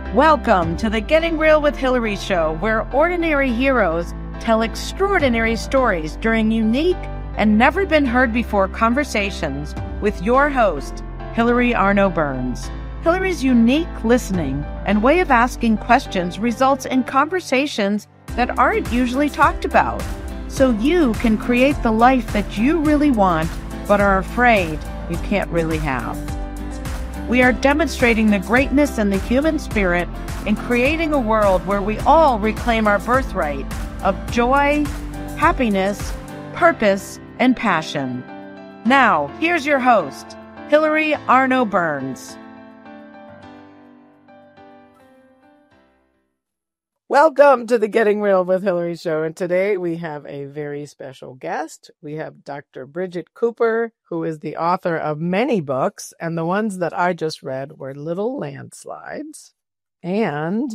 Welcome to the Getting Real with Hillary show, where ordinary heroes tell extraordinary stories during unique and never been heard before conversations with your host, Hillary Arno Burns. Hillary's unique listening and way of asking questions results in conversations that aren't usually talked about, so you can create the life that you really want but are afraid you can't really have. We are demonstrating the greatness in the human spirit and creating a world where we all reclaim our birthright of joy, happiness, purpose, and passion. Now, here's your host, Hillary Arno Burns. Welcome to the Getting Real with Hillary show, and today we have a very special guest. We have Dr. Bridget Cooper, who is the author of many books, and the ones that I just read were Little Landslides and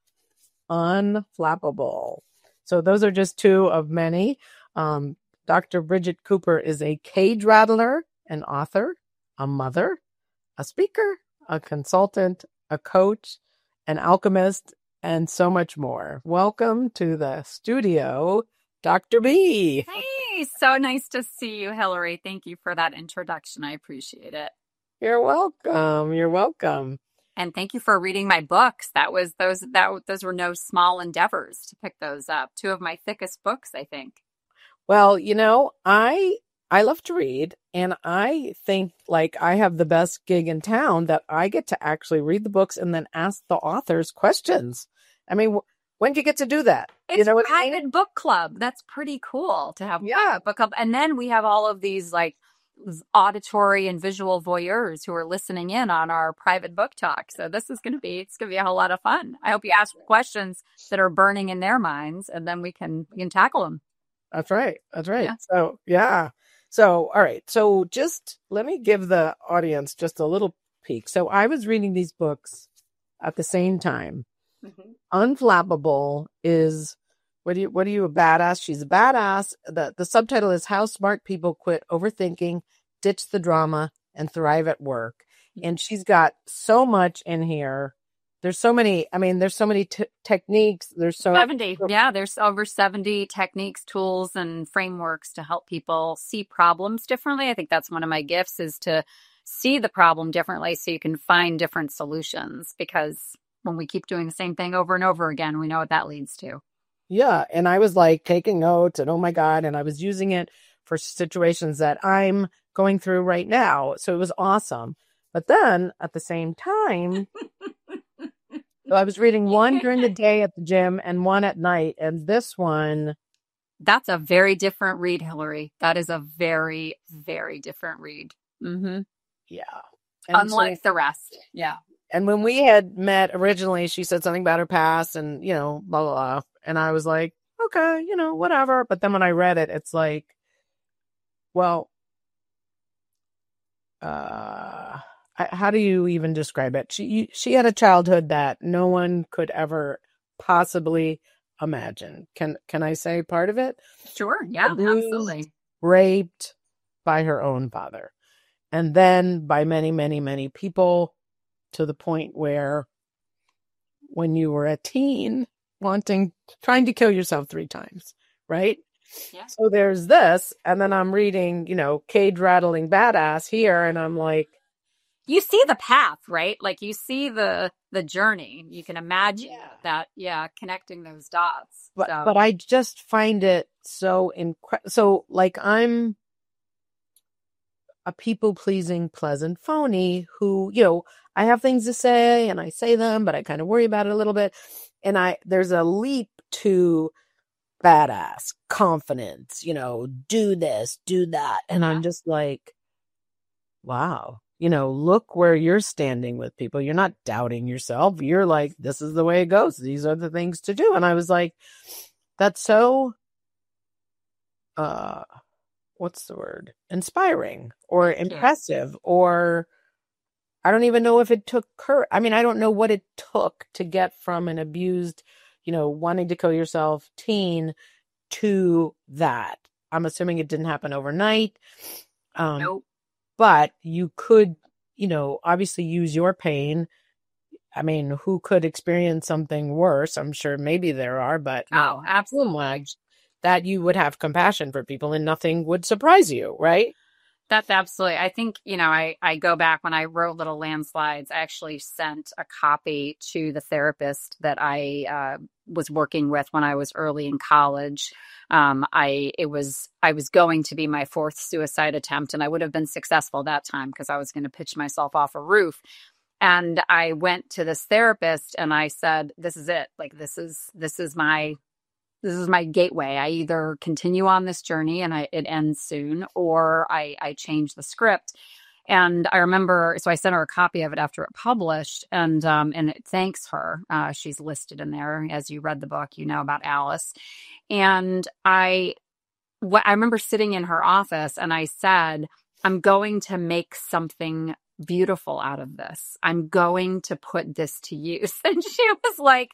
Unflappable. So those are just two of many. Dr. Bridget Cooper is a cage rattler, an author, a mother, a speaker, a consultant, a coach, an alchemist, and so much more. Welcome to the studio, Dr. B. Hey, so nice to see you, Hillary. Thank you for that introduction. I appreciate it. You're welcome. You're welcome. And thank you for reading my books. Those were no small endeavors to pick those up. Two of my thickest books, I think. Well, you know, I love to read, and I think like I have the best gig in town that I get to actually read the books and then ask the authors questions. I mean, when do you get to do that? It's you know what private I mean? book club. That's pretty cool to have Yeah. book club. And then we have all of these like auditory and visual voyeurs who are listening in on our private book talk. So it's going to be a whole lot of fun. I hope you ask questions that are burning in their minds, and then we can tackle them. That's right. That's right. Yeah. So, yeah. So, all right. So just let me give the audience just a little peek. So I was reading these books at the same time. Mm-hmm. Unflappable is, what are you, a badass? She's a badass. The subtitle is How Smart People Quit Overthinking, Ditch the Drama, and Thrive at Work. And she's got so much in here. There's so many, techniques. There's 70. Yeah, there's over 70 techniques, tools, and frameworks to help people see problems differently. I think that's one of my gifts, is to see the problem differently so you can find different solutions. Because when we keep doing the same thing over and over again, we know what that leads to. Yeah. And I was like taking notes, and oh my God, and I was using it for situations that I'm going through right now. So it was awesome. But then at the same time, so I was reading one during the day at the gym and one at night. And this one. That's a very different read, Hillary. That is a very, very different read. Mm-hmm. Yeah. And unlike the rest. Yeah. And when we had met originally, she said something about her past and, blah, blah, blah. And I was like, okay, whatever. But then when I read it, it's like, well, how do you even describe it? She had a childhood that no one could ever possibly imagine. Can I say part of it? Sure. Yeah, absolutely. Raped by her own father. And then by many, many, many people, to the point where when you were a teen, trying to kill yourself 3 times, right? Yeah. So there's this, and then I'm reading, cage rattling badass here, and I'm like, you see the path, right? Like you see the journey. You can imagine that, connecting those dots. But I just find it so incredible. So like I'm a people-pleasing, pleasant phony who, I have things to say and I say them, but I kind of worry about it a little bit. And there's a leap to badass, confidence, do this, do that. And I'm just like, wow, look where you're standing with people. You're not doubting yourself. You're like, this is the way it goes. These are the things to do. And I was like, that's so, what's the word? Inspiring or impressive, or I don't even know if it took courage. I mean, I don't know what it took to get from an abused, wanting to kill yourself teen to that. I'm assuming it didn't happen overnight. Nope. But you could, obviously use your pain I mean, who could experience something worse? I'm sure maybe there are, but Oh, absolutely. much that you would have compassion for people and nothing would surprise you, right? That's absolutely. I think, I go back when I wrote Little Landslides, I actually sent a copy to the therapist that I was working with when I was early in college. I was going to be my fourth suicide attempt, and I would have been successful that time because I was going to pitch myself off a roof. And I went to this therapist and I said, this is it. Like, this is my gateway. I either continue on this journey and it ends soon, or I change the script. And I remember, so I sent her a copy of it after it published, and it thanks her. She's listed in there. As you read the book, you know about Alice. And I remember sitting in her office and I said, I'm going to make something beautiful out of this. I'm going to put this to use. And she was like,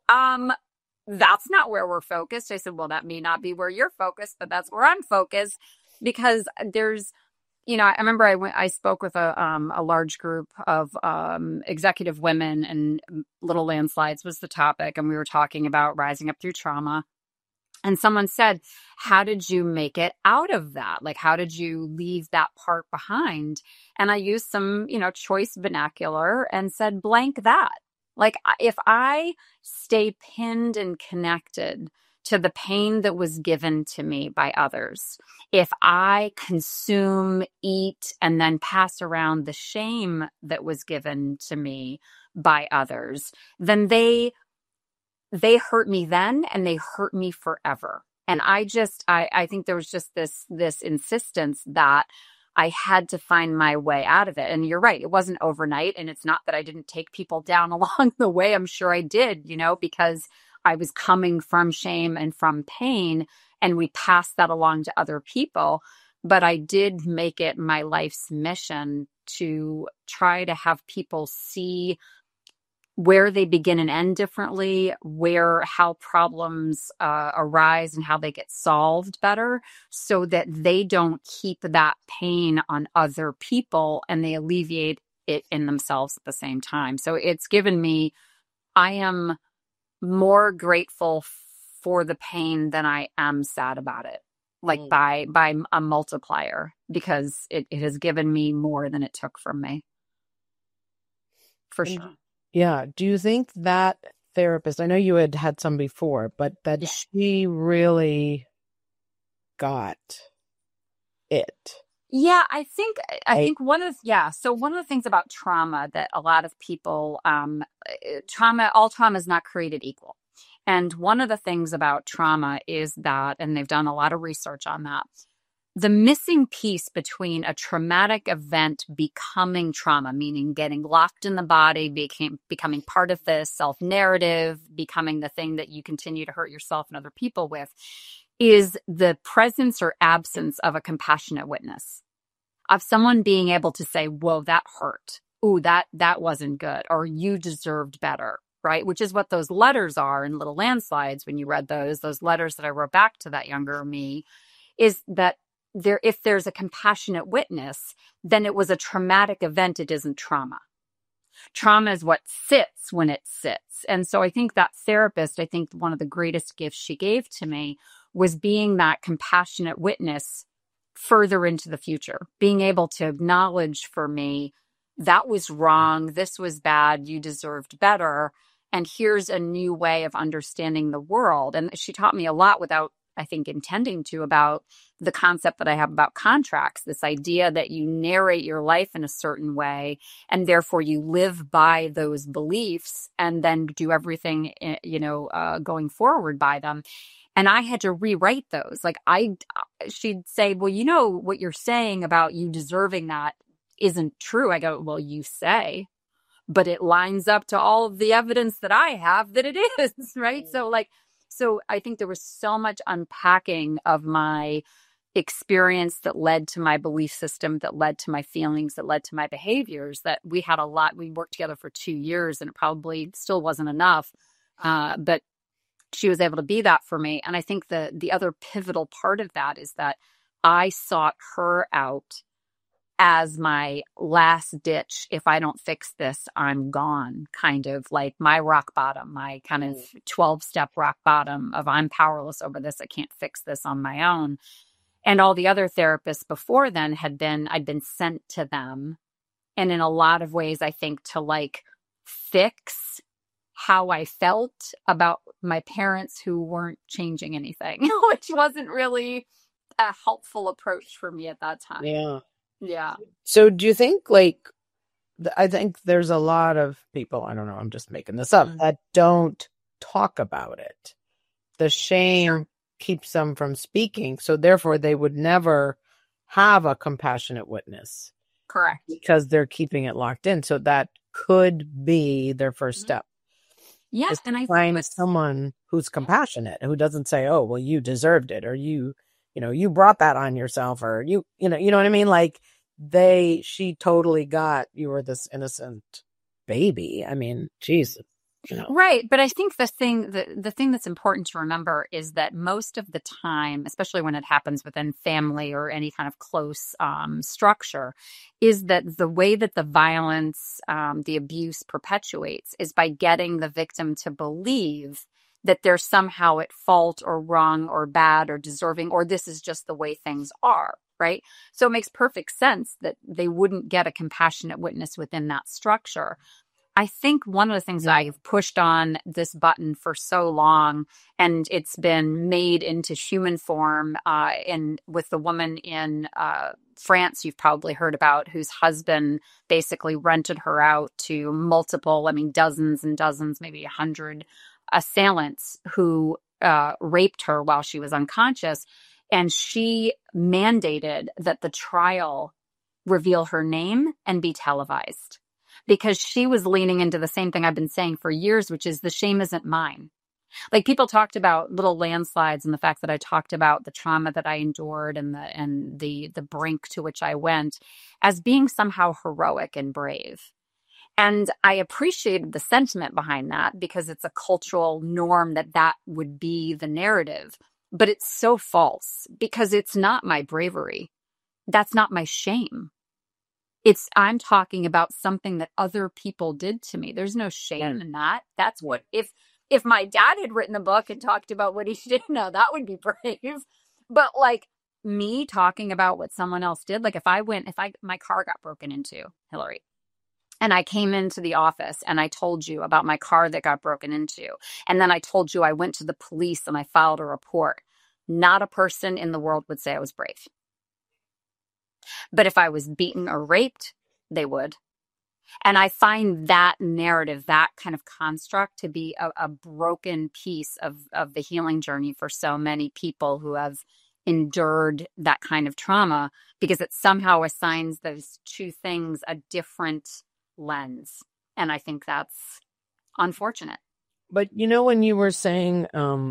that's not where we're focused. I said, well, that may not be where you're focused, but that's where I'm focused, because there's, I remember I spoke with a large group of executive women, and Little Landslides was the topic. And we were talking about rising up through trauma. And someone said, how did you make it out of that? Like, how did you leave that part behind? And I used some, choice vernacular and said, blank that. Like, if I stay pinned and connected to the pain that was given to me by others, if I consume, eat, and then pass around the shame that was given to me by others, then they hurt me then, and they hurt me forever. And I think there was just this insistence that I had to find my way out of it. And you're right, it wasn't overnight. And it's not that I didn't take people down along the way. I'm sure I did, because I was coming from shame and from pain, and we passed that along to other people. But I did make it my life's mission to try to have people see where they begin and end differently, how problems arise and how they get solved better, so that they don't keep that pain on other people and they alleviate it in themselves at the same time. So it's given me, I am more grateful for the pain than I am sad about it, like by a multiplier, because it has given me more than it took from me. For sure. Yeah. Do you think that therapist, I know you had some before, but that she really got it? Yeah, I think so one of the things about trauma that a lot of people, all trauma is not created equal. And one of the things about trauma is that, and they've done a lot of research on that, the missing piece between a traumatic event becoming trauma, meaning getting locked in the body, becoming part of the self-narrative, becoming the thing that you continue to hurt yourself and other people with, is the presence or absence of a compassionate witness, of someone being able to say, whoa, that hurt. Ooh, that wasn't good. Or you deserved better, right? Which is what those letters are in Little Landslides. When you read those letters that I wrote back to that younger me, is that if there's a compassionate witness, then it was a traumatic event. It isn't trauma. Trauma is what sits when it sits. And so I think that therapist, one of the greatest gifts she gave to me was being that compassionate witness further into the future, being able to acknowledge for me, that was wrong, this was bad, you deserved better, and here's a new way of understanding the world. And she taught me a lot without, I think, intending to, about the concept that I have about contracts, this idea that you narrate your life in a certain way, and therefore you live by those beliefs and then do everything, going forward by them. And I had to rewrite those. Like she'd say, well, what you're saying about you deserving that isn't true. I go, well, you say, but it lines up to all of the evidence that I have that it is, right? So I think there was so much unpacking of my experience that led to my belief system, that led to my feelings, that led to my behaviors, that we worked together for 2 years, and it probably still wasn't enough. But she was able to be that for me. And I think the other pivotal part of that is that I sought her out as my last ditch. If I don't fix this, I'm gone, kind of like my rock bottom, my kind of 12-step rock bottom of I'm powerless over this. I can't fix this on my own. And all the other therapists before then I'd been sent to them. And in a lot of ways, I think to like fix how I felt about my parents who weren't changing anything, which wasn't really a helpful approach for me at that time. Yeah. Yeah. So do you think like, I think there's a lot of people, I don't know, I'm just making this up, that don't talk about it. The shame keeps them from speaking. So therefore they would never have a compassionate witness. Correct. Because they're keeping it locked in. So that could be their first step. Yes. And I find someone who's compassionate, who doesn't say, oh, well, you deserved it, or you brought that on yourself, or you know what I mean? Like she totally got, you were this innocent baby. I mean, Jesus. Right. But I think the thing that's important to remember is that most of the time, especially when it happens within family or any kind of close structure, is that the way that the violence, the abuse perpetuates is by getting the victim to believe that they're somehow at fault or wrong or bad or deserving, or this is just the way things are. Right. So it makes perfect sense that they wouldn't get a compassionate witness within that structure. I think one of the things that I've pushed on this button for so long, and it's been made into human form, and with the woman in France you've probably heard about, whose husband basically rented her out to multiple, dozens and dozens, maybe 100 assailants who raped her while she was unconscious. And she mandated that the trial reveal her name and be televised, because she was leaning into the same thing I've been saying for years, which is the shame isn't mine. Like, people talked about Little Landslides and the fact that I talked about the trauma that I endured and the brink to which I went as being somehow heroic and brave. And I appreciated the sentiment behind that, because it's a cultural norm that would be the narrative. But it's so false, because it's not my bravery. That's not my shame. I'm talking about something that other people did to me. There's no shame in that. That's what, if my dad had written a book and talked about what he did, no, that would be brave. But like me talking about what someone else did, like if my car got broken into, Hillary, and I came into the office and I told you about my car that got broken into, and then I told you I went to the police and I filed a report, not a person in the world would say I was brave. But if I was beaten or raped, they would. And I find that narrative, that kind of construct, to be a broken piece of the healing journey for so many people who have endured that kind of trauma, because it somehow assigns those two things a different lens. And I think that's unfortunate. But when you were saying,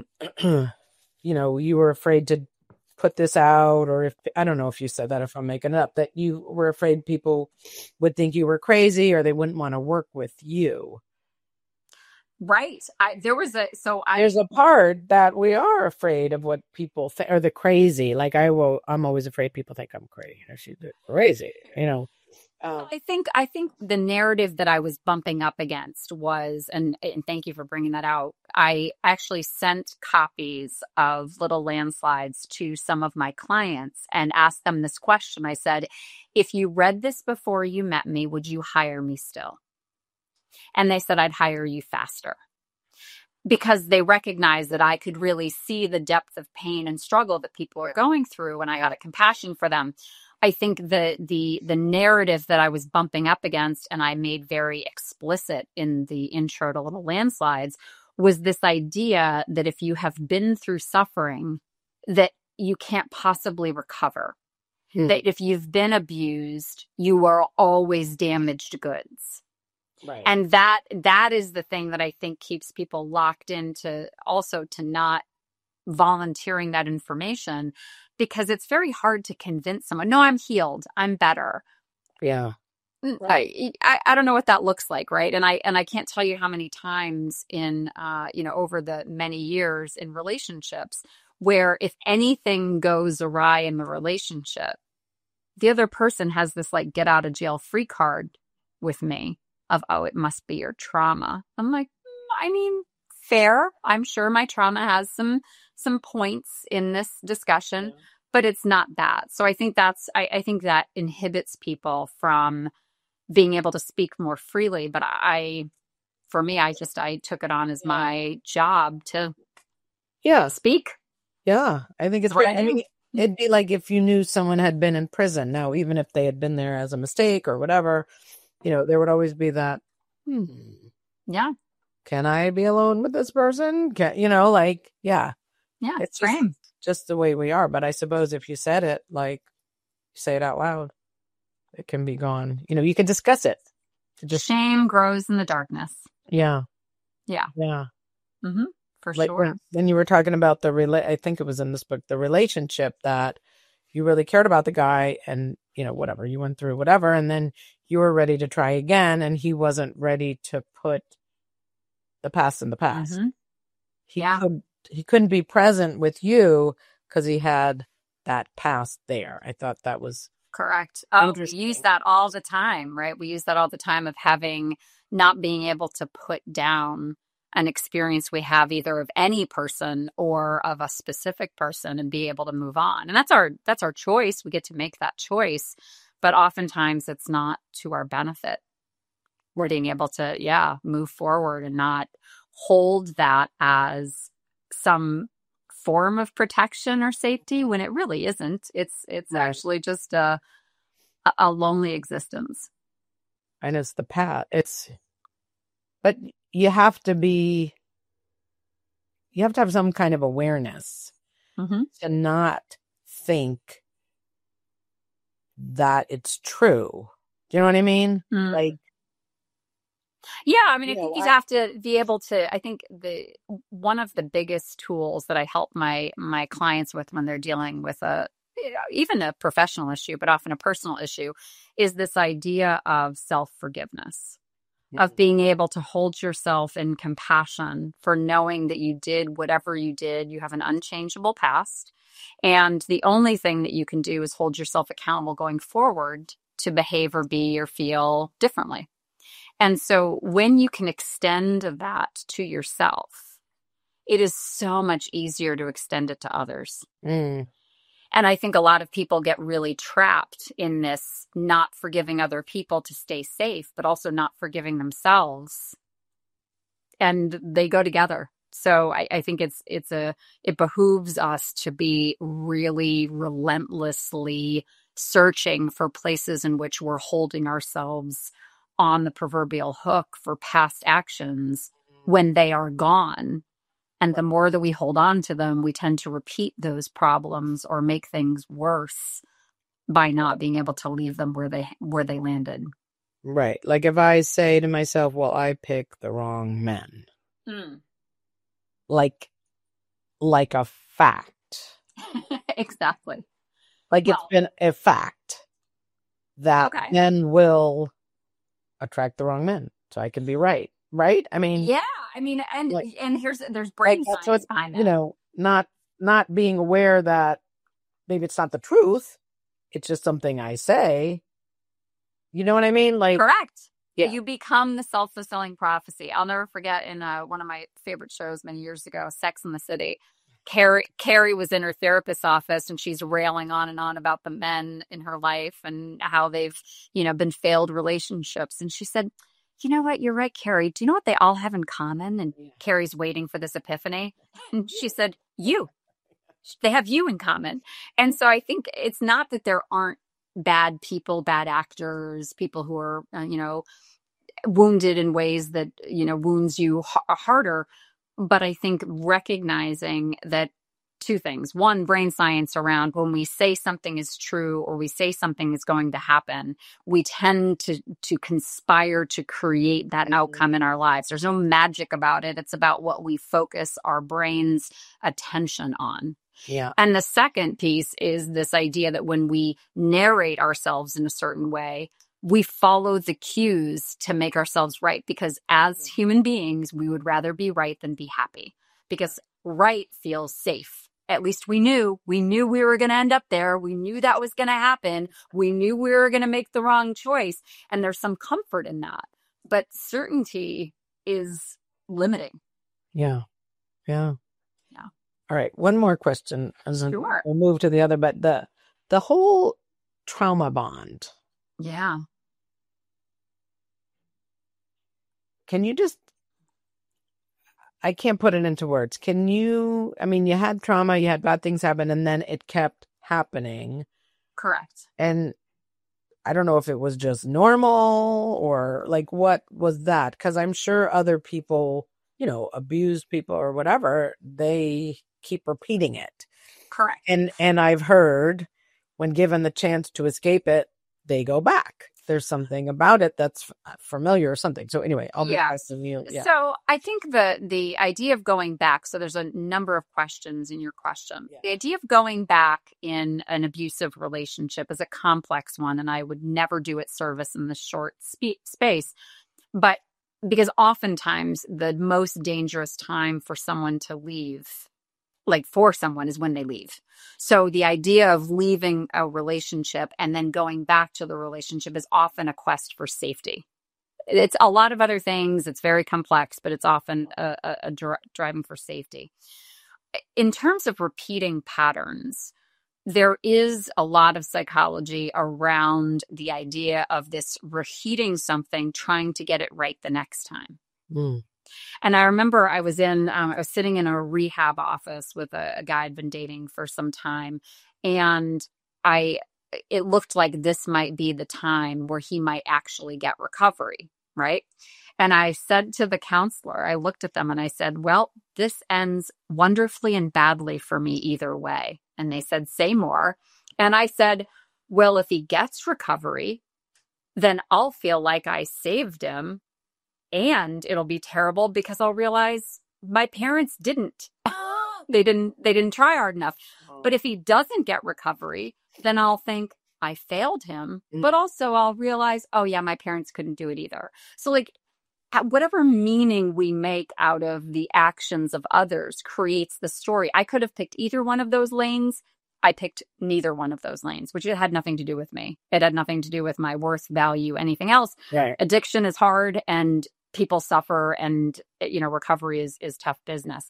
you were afraid to put this out, or if, I don't know if you said that, if I'm making it up, that you were afraid people would think you were crazy or they wouldn't want to work with you. Right. There's a part that we are afraid of what people think, or the crazy. Like I'm always afraid people think I'm crazy. She's crazy, I think the narrative that I was bumping up against was, and thank you for bringing that out, I actually sent copies of Little Landslides to some of my clients and asked them this question. I said, if you read this before you met me, would you hire me still? And they said, I'd hire you faster. Because they recognized that I could really see the depth of pain and struggle that people are going through, and I got a compassion for them. I think the narrative that I was bumping up against, and I made very explicit in the intro to Little Landslides, was this idea that if you have been through suffering, that you can't possibly recover. That if you've been abused, you are always damaged goods. Right. And that is the thing that I think keeps people locked into, also to not volunteering that information, because it's very hard to convince someone, no, I'm healed, I'm better. Yeah. Right. I don't know what that looks like, right? And I can't tell you how many times in over the many years in relationships where if anything goes awry in the relationship, the other person has this like get out of jail free card with me of, oh, it must be your trauma. I'm like, I mean, fair. I'm sure my trauma has some points in this discussion, but it's not that. So I think I think that inhibits people from being able to speak more freely. But for me, I took it on as my job to speak. Yeah. I think it's right. I mean, it'd be like if you knew someone had been in prison. Now, even if they had been there as a mistake or whatever, there would always be that, yeah. Can I be alone with this person? Yeah. It's just the way we are. But I suppose if you said it, like, say it out loud, it can be gone. You can discuss it. Shame grows in the darkness. Yeah. Yeah. Yeah. Mm-hmm. For sure. Then you were talking about I think it was in this book, the relationship that you really cared about the guy and, whatever, you went through whatever. And then you were ready to try again. And he wasn't ready to put the past in the past. Mm-hmm. He couldn't be present with you because he had that past there. I thought that was correct. Oh, we use that all the time, right? We use that all the time of not being able to put down an experience we have either of any person or of a specific person and be able to move on. And that's our choice. We get to make that choice, but oftentimes it's not to our benefit. We're being able to, move forward and not hold that as some form of protection or safety when it really isn't. It's actually just a lonely existence. And it's the path. But you have to have some kind of awareness to not think that it's true. Do you know what I mean? Like, yeah, I mean, I think you have to be able to, I think one of the biggest tools that I help my clients with when they're dealing with even a professional issue, but often a personal issue, is this idea of self-forgiveness, of being able to hold yourself in compassion for knowing that you did whatever you did. You have an unchangeable past. And the only thing that you can do is hold yourself accountable going forward to behave or be or feel differently. And so when you can extend that to yourself, it is so much easier to extend it to others. And I think a lot of people get really trapped in this not forgiving other people to stay safe, but also not forgiving themselves. And they go together. So I think it behooves us to be really relentlessly searching for places in which we're holding ourselves on the proverbial hook for past actions when they are gone. And the more that we hold on to them, we tend to repeat those problems or make things worse by not being able to leave them where they landed. Right. Like if I say to myself, well, I picked the wrong men. Like a fact. Exactly. Like it's been a fact that men will attract the wrong men. So I can be right. Right? I mean, yeah. I mean, and there's brain science behind that. Not being aware that maybe it's not the truth. It's just something I say. You know what I mean? Like, correct. Yeah. You become the self-fulfilling prophecy. I'll never forget in one of my favorite shows many years ago, Sex and the City. Carrie was in her therapist's office and she's railing on and on about the men in her life and how they've, been failed relationships. And she said, you know what? You're right, Carrie. Do you know what they all have in common? And Carrie's waiting for this epiphany. And she said, you. They have you in common. And so I think it's not that there aren't bad people, bad actors, people who are, wounded in ways that, wounds you harder. But I think recognizing that two things. One, brain science around when we say something is true or we say something is going to happen, we tend to conspire to create that outcome in our lives. There's no magic about it. It's about what we focus our brain's attention on. Yeah. And the second piece is this idea that when we narrate ourselves in a certain way, we follow the cues to make ourselves right, because as human beings, we would rather be right than be happy, because right feels safe at least we knew we were going to end up there. We knew that was going to happen. We knew we were going to make the wrong choice. And there's some comfort in that. But certainty is limiting. Yeah. Yeah. Yeah. All right. One more question. Sure. We'll move to the other, but the whole trauma bond. Yeah. Can you just, I can't put it into words. Can you, I mean, you had trauma, you had bad things happen, and then it kept happening. Correct. And I don't know if it was just normal or like, what was that? Because I'm sure other people, you know, abuse people or whatever, they keep repeating it. Correct. And I've heard when given the chance to escape it, they go back. There's something about it that's familiar or something. So anyway, I'll be asking you. Yeah. So I think the idea of going back, so there's a number of questions in your question. Yeah. The idea of going back in an abusive relationship is a complex one, and I would never do it service in this short space. But because oftentimes the most dangerous time for someone to leave, like for someone, is when they leave. So the idea of leaving a relationship and then going back to the relationship is often a quest for safety. It's a lot of other things. It's very complex, but it's often a driving for safety. In terms of repeating patterns, there is a lot of psychology around the idea of this repeating something, trying to get it right the next time. Mm. And I remember I was sitting in a rehab office with a guy I'd been dating for some time. And it looked like this might be the time where he might actually get recovery, right? And I said to the counselor, I looked at them and I said, well, this ends wonderfully and badly for me either way. And they said, say more. And I said, well, if he gets recovery, then I'll feel like I saved him. And it'll be terrible because I'll realize my parents didn't. They didn't try hard enough. But if he doesn't get recovery, then I'll think I failed him. But also I'll realize, oh yeah, my parents couldn't do it either. So like whatever meaning we make out of the actions of others creates the story. I could have picked either one of those lanes. I picked neither one of those lanes, which it had nothing to do with me. It had nothing to do with my worth, value, anything else. Right. Addiction is hard and people suffer, and, you know, recovery is tough business.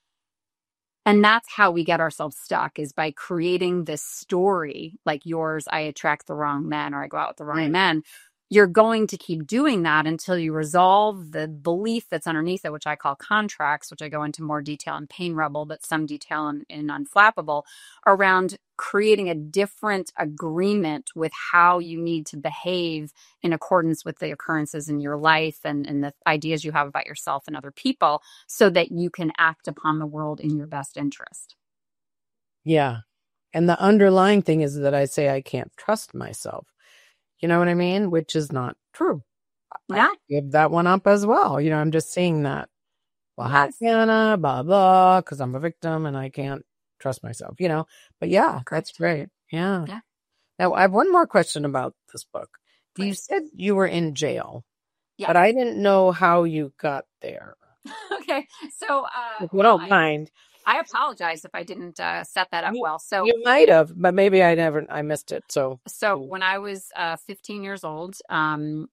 And that's how we get ourselves stuck, is by creating this story like yours. I attract the wrong men, or I go out with the wrong men. You're going to keep doing that until you resolve the belief that's underneath it, which I call contracts, which I go into more detail in Pain Rebel, but some detail in Unflappable, around creating a different agreement with how you need to behave in accordance with the occurrences in your life and the ideas you have about yourself and other people, so that you can act upon the world in your best interest. Yeah. And the underlying thing is that I say I can't trust myself. You know what I mean? Which is not true. Yeah. I give that one up as well. You know, I'm just seeing that. Well, how can I, blah, blah, because I'm a victim and I can't trust myself, you know? But yeah, that's great. Yeah. Now, I have one more question about this book. You said you were in jail, but I didn't know how you got there. Okay. So, if you don't mind. I apologize if I didn't set that up well. So you might have, but maybe I missed it. So when I was 15 years old, I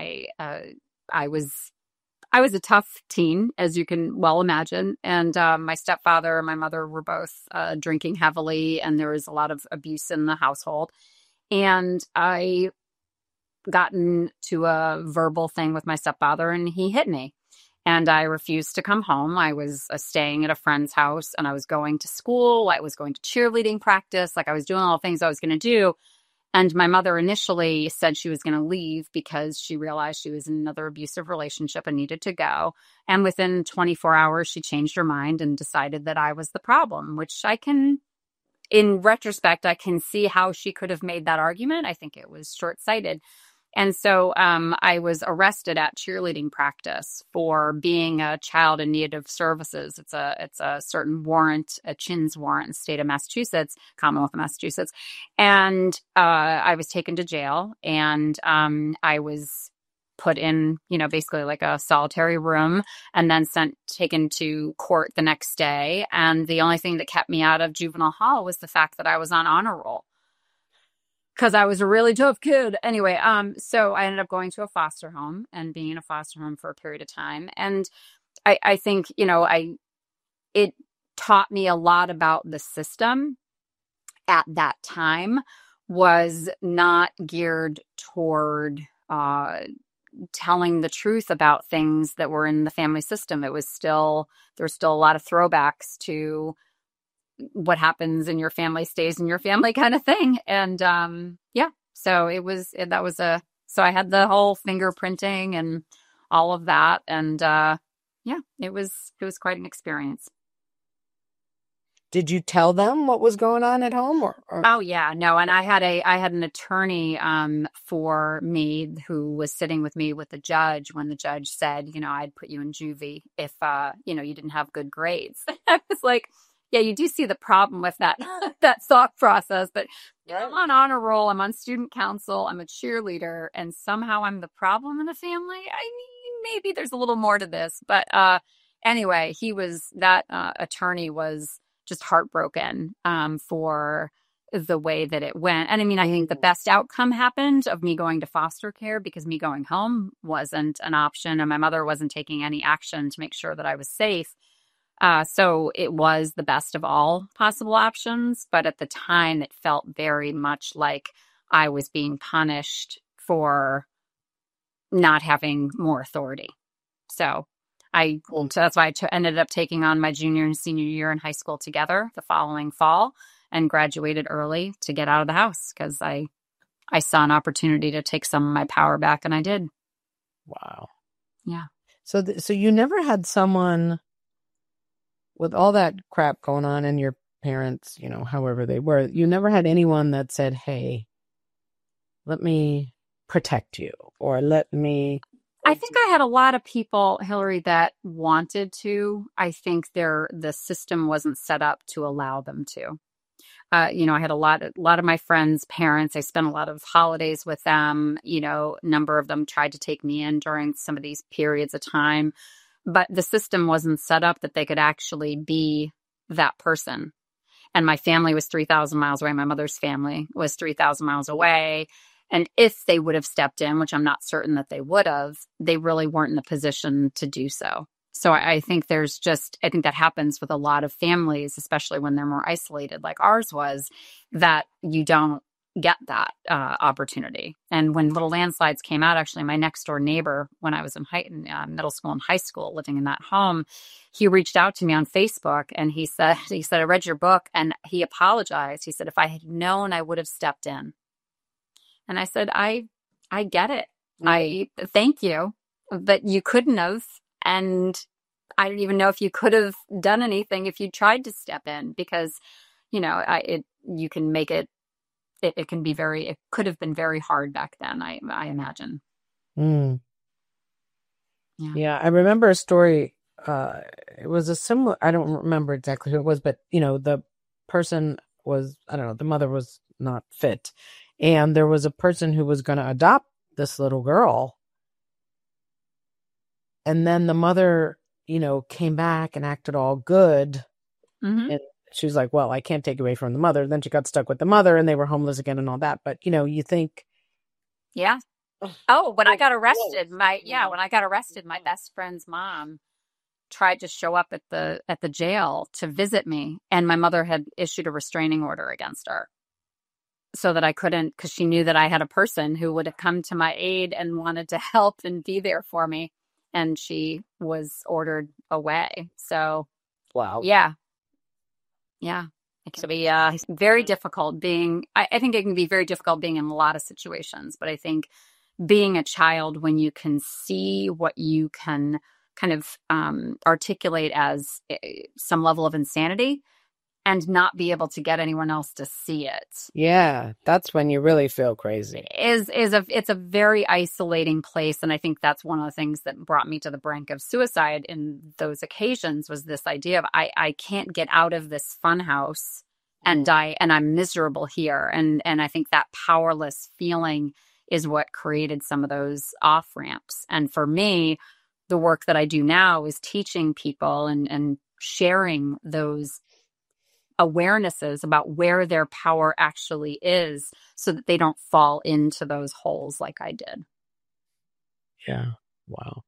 was a tough teen, as you can well imagine. And my stepfather and my mother were both drinking heavily, and there was a lot of abuse in the household. And I got into a verbal thing with my stepfather, and he hit me. And I refused to come home. I was staying at a friend's house, and I was going to school. I was going to cheerleading practice. Like, I was doing all the things I was going to do. And my mother initially said she was going to leave because she realized she was in another abusive relationship and needed to go. And within 24 hours, she changed her mind and decided that I was the problem, which in retrospect, I can see how she could have made that argument. I think it was short-sighted. And so I was arrested at cheerleading practice for being a child in need of services. It's a certain warrant, a CHINS warrant in the state of Massachusetts, Commonwealth of Massachusetts. And I was taken to jail, and I was put in, basically like a solitary room, and then taken to court the next day. And the only thing that kept me out of juvenile hall was the fact that I was on honor roll, because I was a really tough kid. Anyway, so I ended up going to a foster home and being in a foster home for a period of time. And I think, it taught me a lot about the system at that time was not geared toward telling the truth about things that were in the family system. There was still a lot of throwbacks to what happens in your family stays in your family kind of thing. And so so I had the whole fingerprinting and all of that. And it was quite an experience. Did you tell them what was going on at home? Or? Oh yeah, no. And I had an attorney for me who was sitting with me with the judge when the judge said, I'd put you in juvie if you didn't have good grades. I was like, yeah, you do see the problem with that that thought process, but I'm on honor roll, I'm on student council, I'm a cheerleader, and somehow I'm the problem in the family. I mean, maybe there's a little more to this, but anyway, that attorney was just heartbroken for the way that it went. And I mean, I think the best outcome happened of me going to foster care, because me going home wasn't an option and my mother wasn't taking any action to make sure that I was safe. So it was the best of all possible options. But at the time, it felt very much like I was being punished for not having more authority. So that's why I ended up taking on my junior and senior year in high school together the following fall, and graduated early to get out of the house, because I saw an opportunity to take some of my power back, and I did. Wow. Yeah. So you never had someone with all that crap going on, and your parents, however they were, you never had anyone that said, hey, let me protect you, or let me... I think I had a lot of people, Hillary, that wanted to. I think the system wasn't set up to allow them to. I had a lot of my friends' parents. I spent a lot of holidays with them. A number of them tried to take me in during some of these periods of time, but the system wasn't set up that they could actually be that person. And my family was 3,000 miles away. My mother's family was 3,000 miles away. And if they would have stepped in, which I'm not certain that they would have, they really weren't in a position to do so. So I think I think that happens with a lot of families, especially when they're more isolated like ours was, that you don't get that opportunity. And when Little Landslides came out, actually, my next door neighbor, when I was in middle school and high school, living in that home, he reached out to me on Facebook, and he said, I read your book, and he apologized. He said, if I had known, I would have stepped in. And I said, I get it. I thank you, but you couldn't have. And I don't even know if you could have done anything if you tried to step in, because, you can make it could have been very hard back then, I imagine. Mm. Yeah. I remember a story. It was a similar, I don't remember exactly who it was, but the person was, I don't know, the mother was not fit. And there was a person who was going to adopt this little girl. And then the mother, came back and acted all good. Mm-hmm. And she was like, well, I can't take away from the mother. Then she got stuck with the mother, and they were homeless again and all that. But, you think. Yeah. Oh, when I got arrested, my best friend's mom tried to show up at the jail to visit me. And my mother had issued a restraining order against her, so that I couldn't, because she knew that I had a person who would have come to my aid and wanted to help and be there for me. And she was ordered away. So, wow. Yeah. Yeah. It can be very difficult I think it can be very difficult being in a lot of situations. But I think being a child, when you can see what you can kind of articulate as some level of insanity, and not be able to get anyone else to see it. Yeah, that's when you really feel crazy. It's a very isolating place. And I think that's one of the things that brought me to the brink of suicide in those occasions, was this idea of I can't get out of this funhouse and die, and I'm miserable here. And I think that powerless feeling is what created some of those off ramps. And for me, the work that I do now is teaching people and sharing those awarenesses about where their power actually is so that they don't fall into those holes like I did. Yeah. Wow.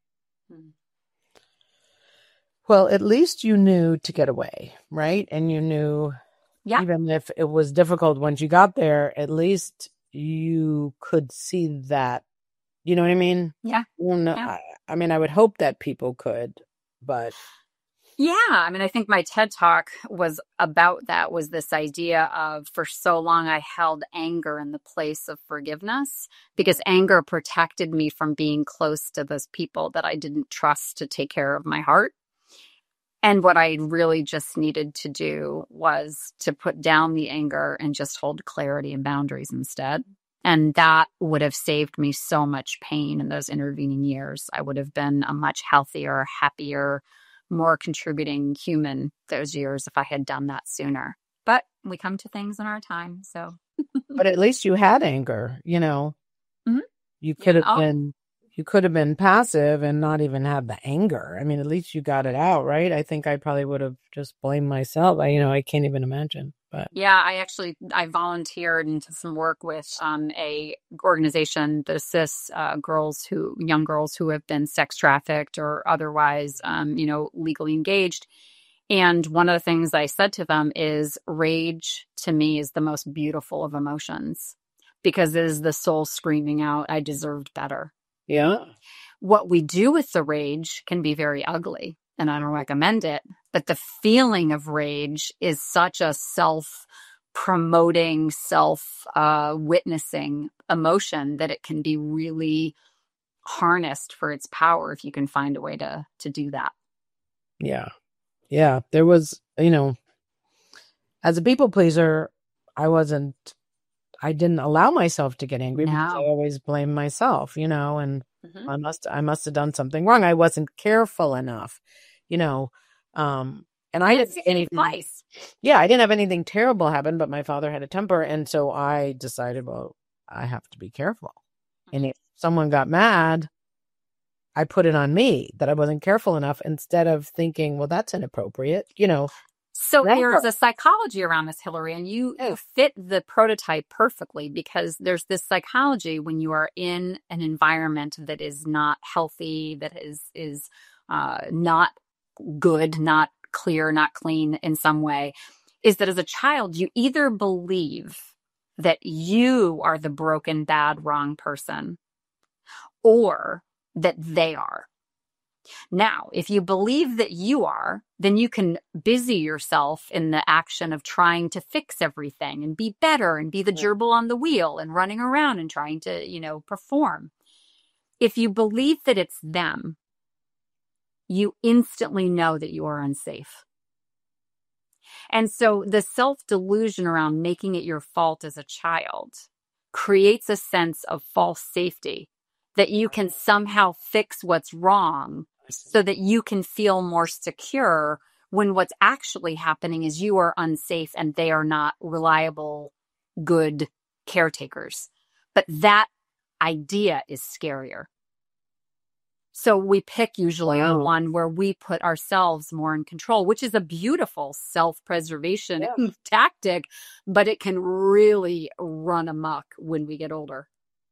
Well, at least you knew to get away, right? And you knew, even if it was difficult once you got there, at least you could see that. You know what I mean? Yeah. I mean, I would hope that people could, but. Yeah. I mean, I think my TED Talk was about that, was this idea of, for so long, I held anger in the place of forgiveness because anger protected me from being close to those people that I didn't trust to take care of my heart. And what I really just needed to do was to put down the anger and just hold clarity and boundaries instead. And that would have saved me so much pain in those intervening years. I would have been a much healthier, happier, more contributing human those years if I had done that sooner. But we come to things in our time, so. But at least you had anger, you know. Mm-hmm. You could have been passive and not even had the anger. I mean, at least you got it out, right? I think I probably would have just blamed myself. I can't even imagine. But yeah, I volunteered into some work with a organization that assists young girls who have been sex trafficked or otherwise, legally engaged. And one of the things I said to them is rage to me is the most beautiful of emotions because it is the soul screaming out, I deserved better. Yeah. What we do with the rage can be very ugly, and I don't recommend it. But the feeling of rage is such a self-promoting, self-witnessing emotion that it can be really harnessed for its power if you can find a way to do that. Yeah. Yeah. There was, as a people pleaser, I didn't allow myself to get angry because I always blamed myself, and I must have done something wrong. I wasn't careful enough, and I didn't anything. Yeah, I didn't have anything terrible happen, but my father had a temper, and so I decided, well, I have to be careful. And if someone got mad, I put it on me that I wasn't careful enough instead of thinking, well, that's inappropriate, So there's a psychology around this, Hillary, and you fit the prototype perfectly because there's this psychology when you are in an environment that is not healthy, that is not good, not clear, not clean in some way, is that as a child, you either believe that you are the broken, bad, wrong person or that they are. Now, if you believe that you are, then you can busy yourself in the action of trying to fix everything and be better and be the gerbil on the wheel and running around and trying to, perform. If you believe that it's them, you instantly know that you are unsafe. And so the self-delusion around making it your fault as a child creates a sense of false safety that you can somehow fix what's wrong so that you can feel more secure when what's actually happening is you are unsafe and they are not reliable, good caretakers. But that idea is scarier. So we pick usually the one where we put ourselves more in control, which is a beautiful self-preservation tactic, but it can really run amok when we get older.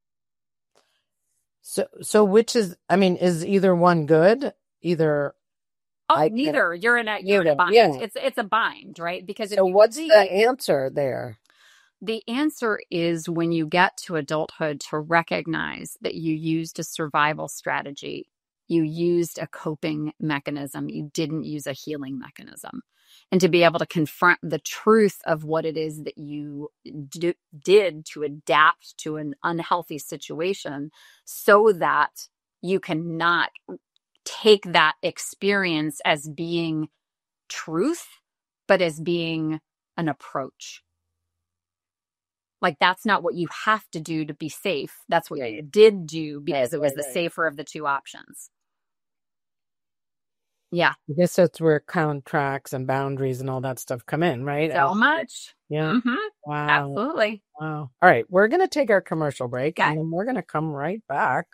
So which is either one good? Neither. Neither. You're in a bind. Yeah. It's a bind, right? Because so what's the answer there? The answer is when you get to adulthood to recognize that you used a survival strategy, you used a coping mechanism, you didn't use a healing mechanism. And to be able to confront the truth of what it is that you did to adapt to an unhealthy situation so that you cannot take that experience as being truth, but as being an approach. Like, that's not what you have to do to be safe. That's what you did do because it was the safer of the two options. Yeah. I guess that's where contracts and boundaries and all that stuff come in, right? So much. Yeah. Mm-hmm. Wow. Absolutely. Wow. All right. We're going to take our commercial break Okay. and then we're going to come right back.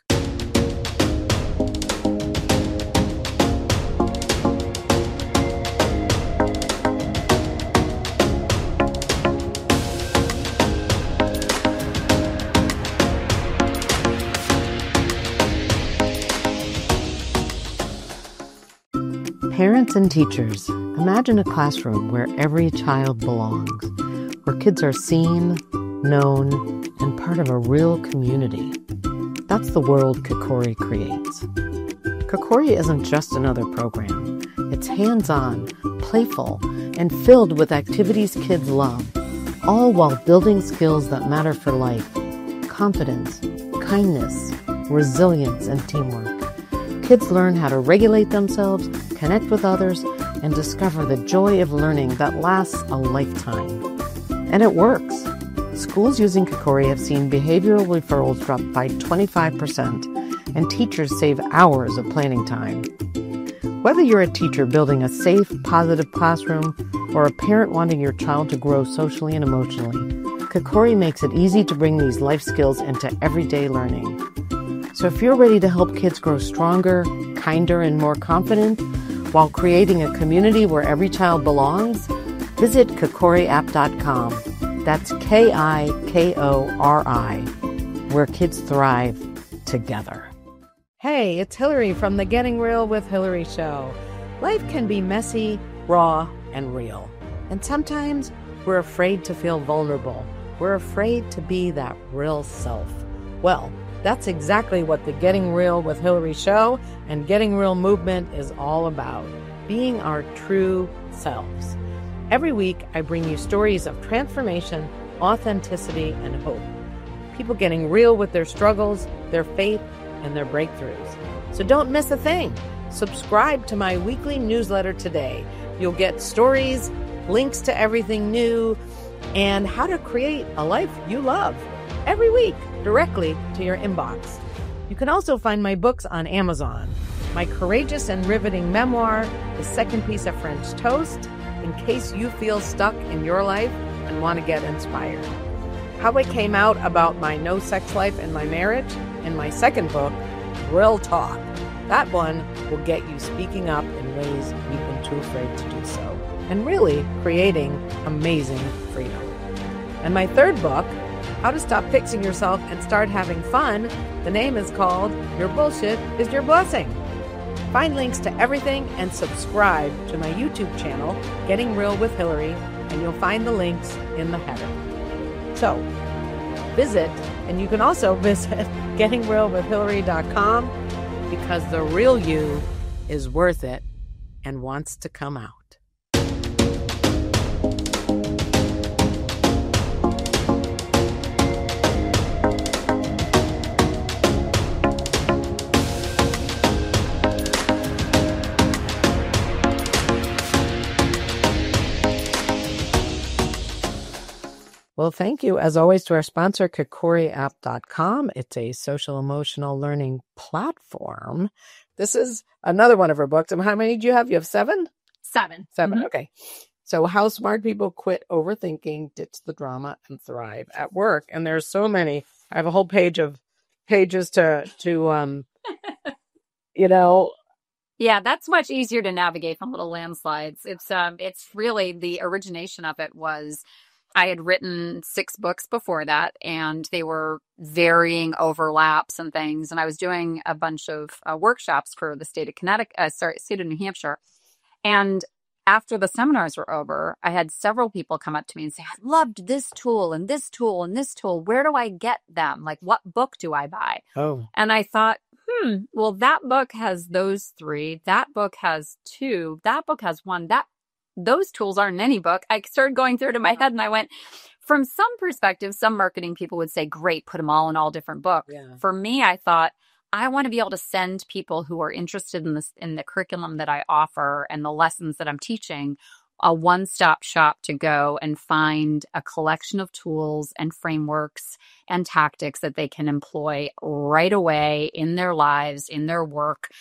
Parents and teachers, imagine a classroom where every child belongs, where kids are seen, known, and part of a real community. That's the world Kokori creates. Kokori isn't just another program. It's hands-on, playful, and filled with activities kids love, all while building skills that matter for life: confidence, kindness, resilience, and teamwork. Kids learn how to regulate themselves, connect with others, and discover the joy of learning that lasts a lifetime. And it works. Schools using Kokori have seen behavioral referrals drop by 25%, and teachers save hours of planning time. Whether you're a teacher building a safe, positive classroom, or a parent wanting your child to grow socially and emotionally, Kokori makes it easy to bring these life skills into everyday learning. So if you're ready to help kids grow stronger, kinder, and more confident while creating a community where every child belongs, visit KokoriApp.com. That's KIKORI, where kids thrive together. Hey, it's Hillary from the Getting Real with Hillary show. Life can be messy, raw, and real. And sometimes we're afraid to feel vulnerable. We're afraid to be that real self. Well, that's exactly what the Getting Real with Hillary show and Getting Real movement is all about, being our true selves. Every week, I bring you stories of transformation, authenticity, and hope. People getting real with their struggles, their faith, and their breakthroughs. So don't miss a thing. Subscribe to my weekly newsletter today. You'll get stories, links to everything new, and how to create a life you love every week directly to your inbox. You can also find my books on Amazon. My courageous and riveting memoir, The Second Piece of French Toast, in case you feel stuck in your life and want to get inspired. How I came out about my no sex life in my marriage, and my second book, Real Talk. That one will get you speaking up in ways you've been too afraid to do so, and really creating amazing freedom. And my third book, How to Stop Fixing Yourself and Start Having Fun, the name is called Your Bullshit is Your Blessing. Find links to everything and subscribe to my YouTube channel, Getting Real with Hillary, and you'll find the links in the header. So, visit, and you can also visit gettingrealwithhillary.com, because the real you is worth it and wants to come out. Well, thank you, as always, to our sponsor, KokoriApp.com. It's a social emotional learning platform. This is another one of her books. And how many do you have? You have 7? 7. 7, okay. So How Smart People Quit Overthinking, Ditch the Drama, and Thrive at Work. And there's so many. I have a whole page of pages to Yeah, that's much easier to navigate from little landslides. It's really, the origination of it was, I had written 6 books before that, and they were varying overlaps and things. And I was doing a bunch of workshops for the state of state of New Hampshire. And after the seminars were over, I had several people come up to me and say, I loved this tool and this tool and this tool. Where do I get them? Like, what book do I buy? Oh. And I thought, well, that book has those 3. That book has 2. That book has 1. Those tools aren't in any book. I started going through it in my head, and I went, from some perspective, some marketing people would say, great, put them all in all different books. Yeah. For me, I thought, I want to be able to send people who are interested in this, in the curriculum that I offer and the lessons that I'm teaching, a one-stop shop to go and find a collection of tools and frameworks and tactics that they can employ right away in their lives, in their work,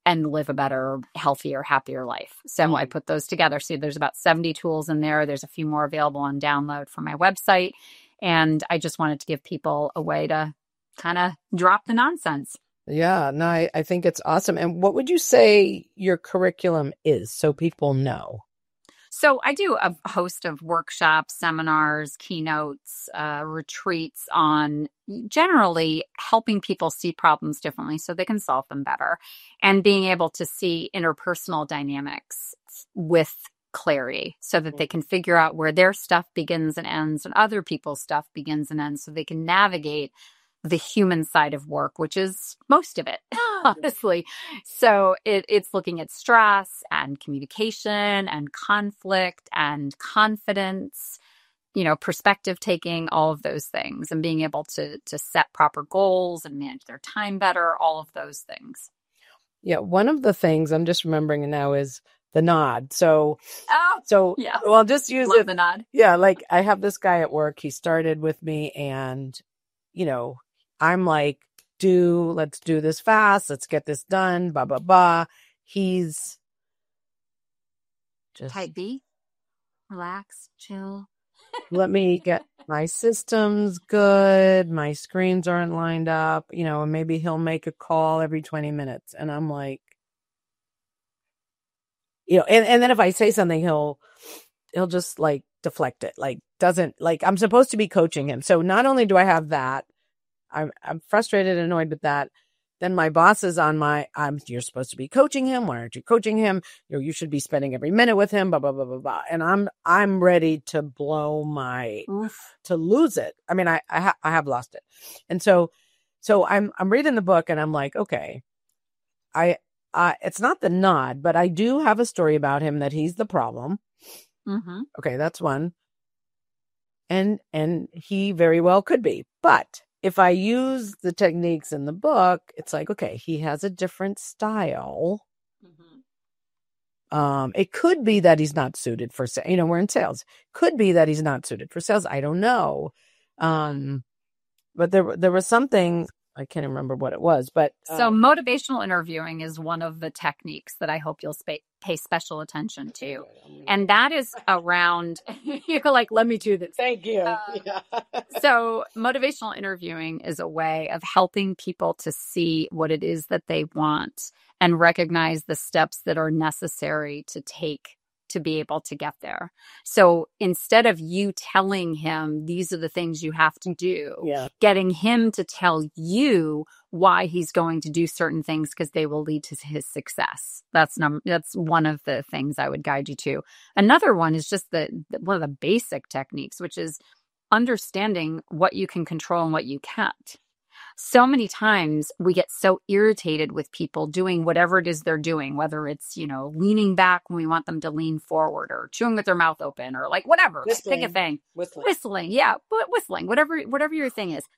and live a better, healthier, happier life. So I put those together. So there's about 70 tools in there. There's a few more available on download from my website. And I just wanted to give people a way to kind of drop the nonsense. Yeah, no, I think it's awesome. And what would you say your curriculum is so people know? So I do a host of workshops, seminars, keynotes, retreats on generally helping people see problems differently so they can solve them better, and being able to see interpersonal dynamics with clarity so that they can figure out where their stuff begins and ends and other people's stuff begins and ends, so they can navigate the human side of work, which is most of it, honestly. So it's looking at stress and communication and conflict and confidence, perspective taking, all of those things, and being able to set proper goals and manage their time better, all of those things. Yeah, one of the things I'm just remembering now is the nod. So yeah. Well, I'll just use Love the nod. Yeah, like I have this guy at work. He started with me, and I'm like, let's do this fast. Let's get this done. Blah, blah, blah. He's just type B, relax, chill. Let me get my systems good. My screens aren't lined up, and maybe he'll make a call every 20 minutes. And I'm like, and then if I say something, he'll just like deflect it. Like I'm supposed to be coaching him. So not only do I have that, I'm frustrated and annoyed with that. Then my boss is on you're supposed to be coaching him. Why aren't you coaching him? You should be spending every minute with him, blah, blah, blah, blah, blah. And I'm ready to blow to lose it. I mean, I have lost it. And so I'm reading the book and I'm like, okay, it's not the nod, but I do have a story about him that he's the problem. Mm-hmm. Okay. That's one. And he very well could be, but if I use the techniques in the book, it's like, okay, he has a different style. Mm-hmm. It could be that he's not suited for, we're in sales. Could be that he's not suited for sales. I don't know. But there was something, I can't remember what it was, but. So motivational interviewing is one of the techniques that I hope you'll pay special attention to. And that is around, you go like, let me do this. Thank you. So motivational interviewing is a way of helping people to see what it is that they want and recognize the steps that are necessary to take to be able to get there. So instead of you telling him these are the things you have to do, getting him to tell you why he's going to do certain things because they will lead to his success. That's one of the things I would guide you to. Another one is just one of the basic techniques, which is understanding what you can control and what you can't. So many times we get so irritated with people doing whatever it is they're doing, whether it's, leaning back when we want them to lean forward, or chewing with their mouth open, or like whatever, pick a thing. Whistling. Yeah. But whistling, whatever your thing is.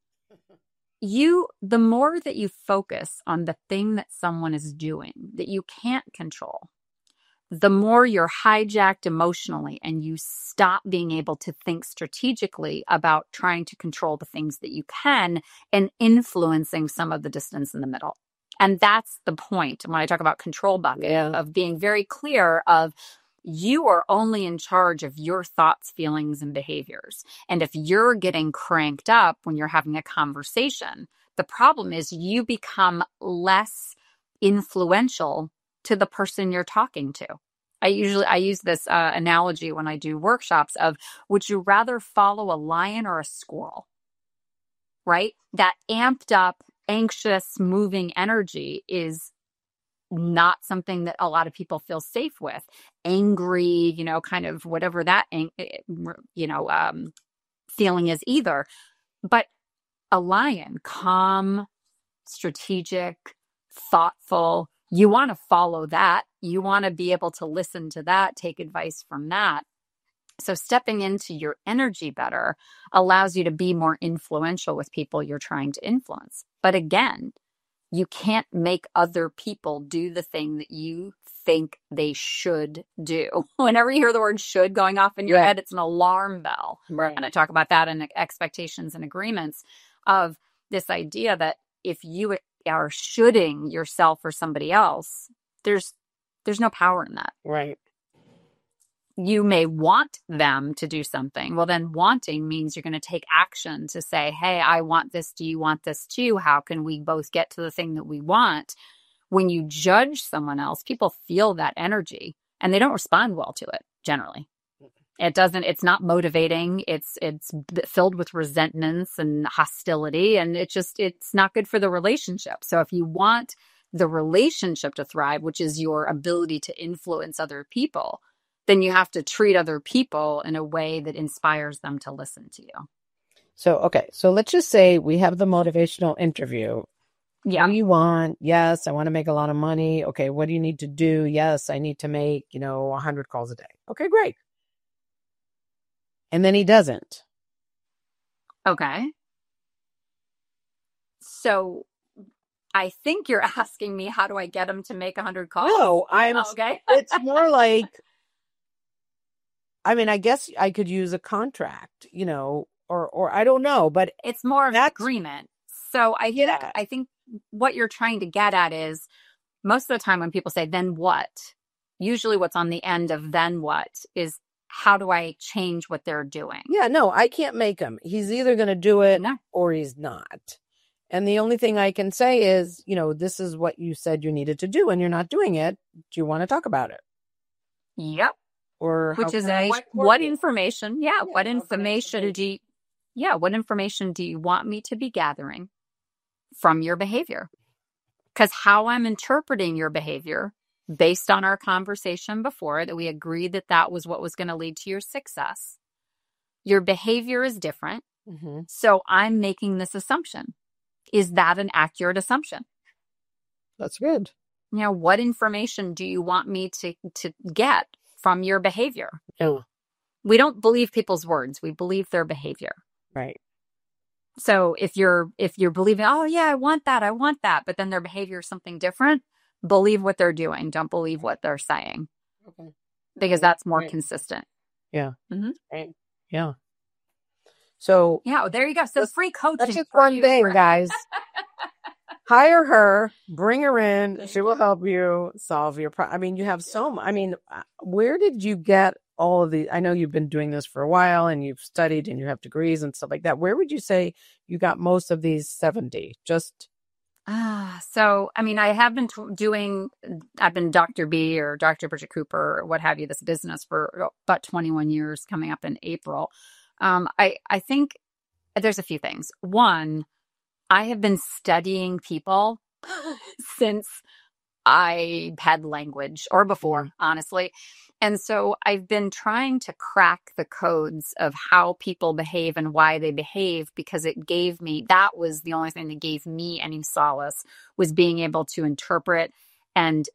The more that you focus on the thing that someone is doing that you can't control, the more you're hijacked emotionally and you stop being able to think strategically about trying to control the things that you can and influencing some of the distance in the middle. And that's the point when I talk about control bucket, of being very clear of you are only in charge of your thoughts, feelings, and behaviors. And if you're getting cranked up when you're having a conversation, the problem is you become less influential to the person you're talking to. I use this analogy when I do workshops of, would you rather follow a lion or a squirrel? Right? That amped up, anxious, moving energy is not something that a lot of people feel safe with. Angry, kind of whatever that, feeling is either. But a lion, calm, strategic, thoughtful, you want to follow that. You want to be able to listen to that, take advice from that. So stepping into your energy better allows you to be more influential with people you're trying to influence. But again, you can't make other people do the thing that you think they should do. Whenever you hear the word should going off in your head, it's an alarm bell. Right. And I talk about that in expectations and agreements of this idea that if you are shoulding yourself or somebody else, there's no power in that. Right. You may want them to do something. Well, then wanting means you're going to take action to say, hey, I want this. Do you want this too? How can we both get to the thing that we want? When you judge someone else, people feel that energy and they don't respond well to it generally. It's not motivating. It's filled with resentments and hostility, and it's not good for the relationship. So if you want the relationship to thrive, which is your ability to influence other people, then you have to treat other people in a way that inspires them to listen to you. So, okay. So let's just say we have the motivational interview. Yeah. What do you want? Yes, I want to make a lot of money. Okay. What do you need to do? Yes, I need to make, 100 calls a day. Okay, great. And then he doesn't. Okay. So I think you're asking me, how do I get him to make 100 calls? No, okay. It's more like, I guess I could use a contract, or I don't know, but it's more of an agreement. So I think what you're trying to get at is, most of the time when people say, then what? Usually what's on the end of then what is, how do I change what they're doing? Yeah, no, I can't make him. He's either going to do it or he's not. And the only thing I can say is, this is what you said you needed to do and you're not doing it. Do you want to talk about it? Yep. Or which is what information? Yeah. What information what information do you want me to be gathering from your behavior? Because how I'm interpreting your behavior based on our conversation before, that we agreed that was what was going to lead to your success. Your behavior is different. Mm-hmm. So I'm making this assumption. Is that an accurate assumption? That's good. What information do you want me to get from your behavior? Yeah. We don't believe people's words. We believe their behavior. Right. So if you're believing, oh yeah, I want that, but then their behavior is something different, believe what they're doing. Don't believe what they're saying. Okay. Because that's more consistent. Yeah. Mm-hmm. Right. Yeah. So yeah, there you go. So free coaching. That's just one thing, guys. Hire her, bring her in. She will help you solve your problem. You have where did you get all of these? I know you've been doing this for a while and you've studied and you have degrees and stuff like that. Where would you say you got most of these 70? So, I have been I've been Dr. B or Dr. Bridget Cooper or what have you, this business for about 21 years coming up in April. I think there's a few things. One, I have been studying people since I had language, or before, honestly. And so I've been trying to crack the codes of how people behave and why they behave, because that was the only thing that gave me any solace, was being able to interpret and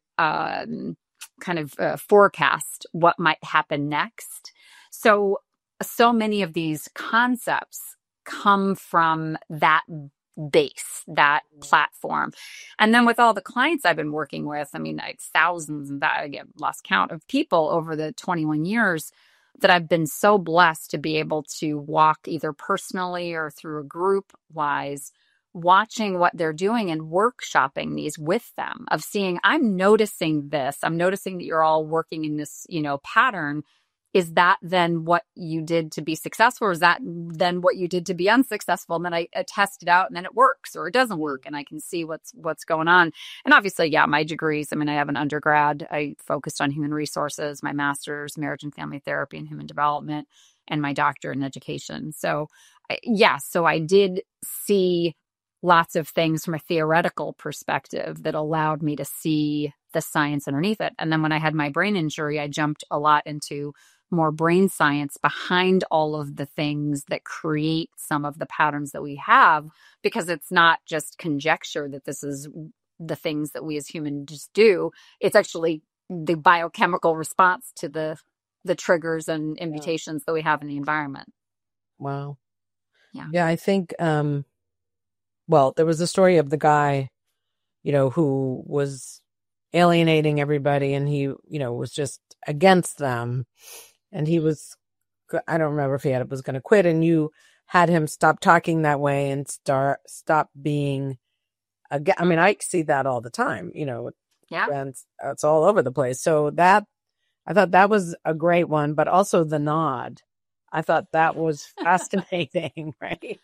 forecast what might happen next. So many of these concepts come from that base, that platform. And then with all the clients I've been working with, thousands, and I get lost count of people over the 21 years that I've been so blessed to be able to walk either personally or through a group wise, watching what they're doing and workshopping these with them, of seeing, I'm noticing this. I'm noticing that you're all working in this, pattern. Is that then what you did to be successful, or is that then what you did to be unsuccessful? And then I test it out and then it works or it doesn't work, and I can see what's going on. And obviously, my degrees, I have an undergrad. I focused on human resources, my master's, marriage and family therapy and human development, and my doctorate in education. So I did see lots of things from a theoretical perspective that allowed me to see the science underneath it. And then when I had my brain injury, I jumped a lot into more brain science behind all of the things that create some of the patterns that we have, because it's not just conjecture that this is the things that we as humans do. It's actually the biochemical response to the triggers and invitations that we have in the environment. Wow. Yeah. I think, there was a story of the guy, who was alienating everybody, and he, was just against them. And he was, I don't remember if he was going to quit, and you had him stop talking that way and stop being again, I mean, I see that all the time, you know, Yeah. and it's all over the place. So that, I thought that was a great one, but also the nod. I thought that was fascinating, right?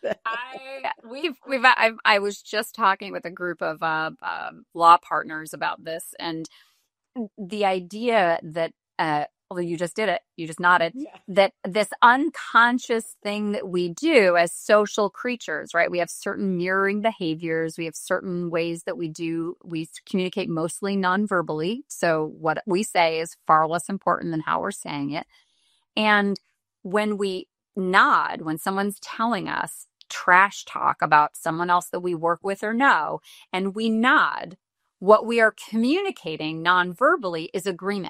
I was just talking with a group of law partners about this, and the idea that well, you just did it, you just nodded, that this unconscious thing that we do as social creatures, right? We have certain mirroring behaviors, we have certain ways that we communicate mostly non-verbally. So what we say is far less important than how we're saying it. And when we nod, when someone's telling us trash talk about someone else that we work with or know, and we nod, what we are communicating non-verbally is agreement.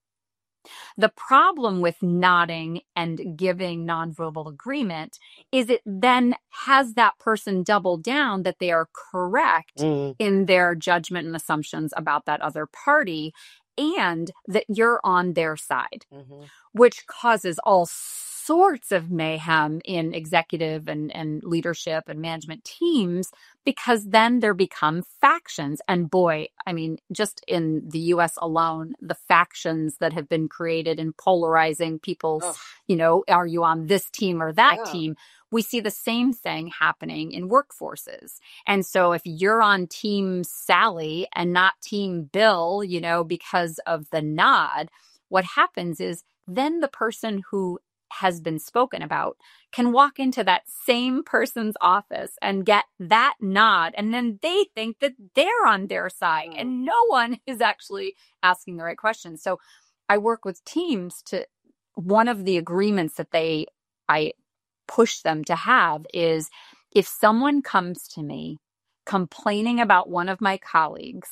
The problem with nodding and giving nonverbal agreement is it then has that person double down that they are correct in their judgment and assumptions about that other party, and that you're on their side, which causes all sorts of mayhem in executive and leadership and management teams, because then there become factions. And boy, I mean, just in the US alone, the factions that have been created in polarizing people's, you know, are you on this team or that team? We see the same thing happening in workforces. And so if you're on team Sally and not team Bill, you know, because of the nod, what happens is then the person who has been spoken about can walk into that same person's office and get that nod. And then they think that they're on their side and no one is actually asking the right questions. So I work with teams to, one of the agreements that I push them to have is, if someone comes to me complaining about one of my colleagues,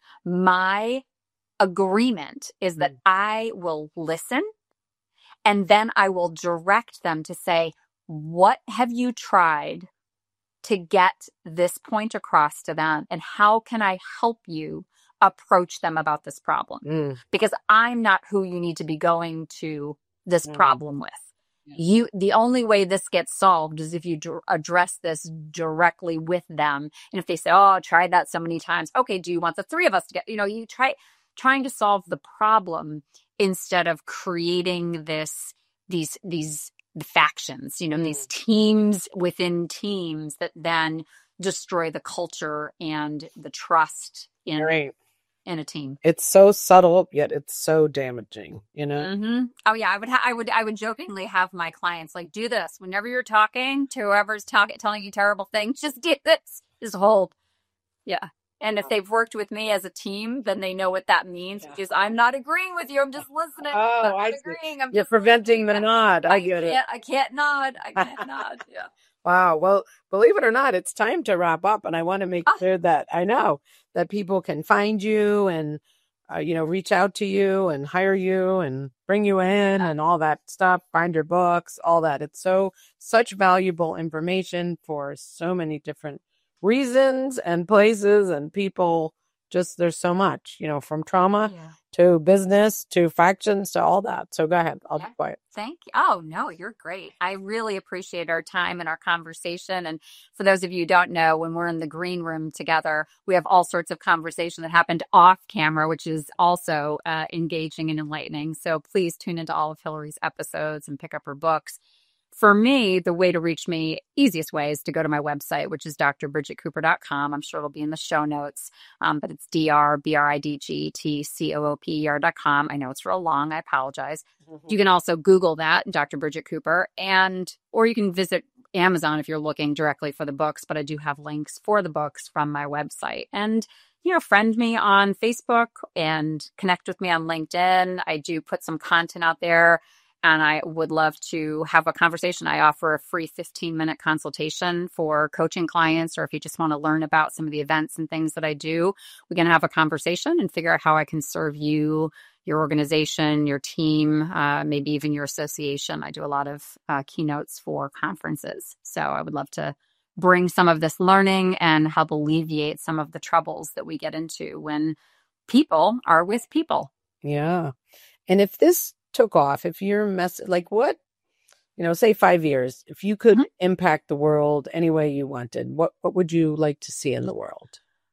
my agreement is that I will listen, and then I will direct them to say, what have you tried to get this point across to them? And how can I help you approach them about this problem? Because I'm not who you need to be going to this problem with. The only way this gets solved is if you address this directly with them. And if they say, oh, I tried that so many times. Okay, do you want the three of us to get, you know, you trying to solve the problem instead of creating these factions, you know, these teams within teams that then destroy the culture and the trust in a team. It's so subtle, yet it's so damaging, you know? Oh yeah. I would jokingly have my clients like, do this whenever you're talking to whoever's telling you terrible things, just do this, just hold. Yeah. And if they've worked with me as a team, then they know what that means, because I'm not agreeing with you. I'm just listening. Oh, I see. You're preventing the nod. I get it. I can't nod. Yeah. Wow. Well, believe it or not, it's time to wrap up. And I want to make sure that I know that people can find you and, you know, reach out to you and hire you and bring you in and all that stuff, find your books, all that. It's such valuable information for so many different reasons and places and people. Just there's so much, you know, from trauma to business to factions to all that. So go ahead. I'll be quiet. Thank you. Oh, no, you're great. I really appreciate our time and our conversation. And for those of you who don't know, when we're in the green room together, we have all sorts of conversation that happened off camera, which is also engaging and enlightening. So please tune into all of Hillary's episodes and pick up her books. For me, the way to reach me, easiest way, is to go to my website, which is drbridgetcooper.com. I'm sure it'll be in the show notes, but it's drbridgetcooper.com. I know it's real long. I apologize. You can also Google that, Dr. Bridget Cooper, or you can visit Amazon if you're looking directly for the books, but I do have links for the books from my website. And, you know, friend me on Facebook and connect with me on LinkedIn. I do put some content out there, and I would love to have a conversation. I offer a free 15-minute consultation for coaching clients, or if you just want to learn about some of the events and things that I do, we can have a conversation and figure out how I can serve you, your organization, your team, maybe even your association. I do a lot of keynotes for conferences. So I would love to bring some of this learning and help alleviate some of the troubles that we get into when people are with people. Yeah. And if this took off, if you're like what, you know, say 5 years, if you could impact the world any way you wanted, what would you like to see in the world?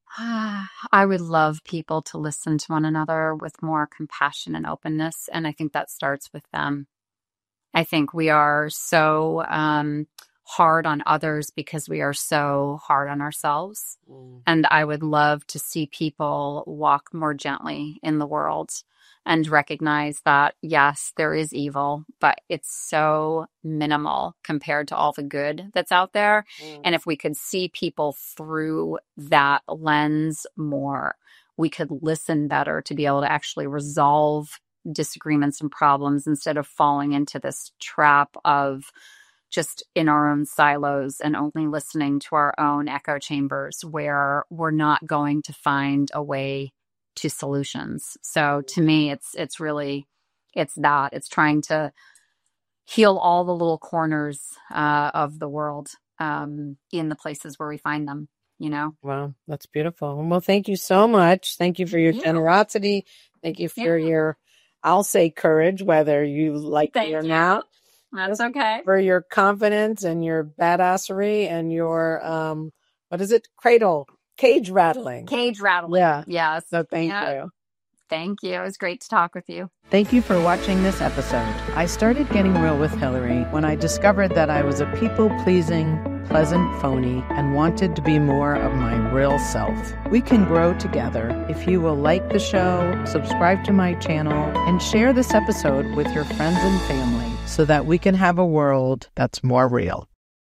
I would love people to listen to one another with more compassion and openness. And I think that starts with them. I think we are so hard on others because we are so hard on ourselves. And I would love to see people walk more gently in the world and recognize that, yes, there is evil, but it's so minimal compared to all the good that's out there. And if we could see people through that lens more, we could listen better to be able to actually resolve disagreements and problems instead of falling into this trap of just in our own silos and only listening to our own echo chambers where we're not going to find a way to solutions. So to me, it's really that. It's trying to heal all the little corners of the world in the places where we find them, you know? Wow, that's beautiful. Well, thank you so much. Thank you for your generosity. Thank you for your, I'll say courage, whether you like it or not. That's okay. For your confidence and your badassery and your, what is it? Cage rattling. Cage rattling. Yeah. Yes. So thank you. Thank you. It was great to talk with you. Thank you for watching this episode. I started Getting Real with Hillary when I discovered that I was a people-pleasing, pleasant phony and wanted to be more of my real self. We can grow together if you will like the show, subscribe to my channel, and share this episode with your friends and family so that we can have a world that's more real.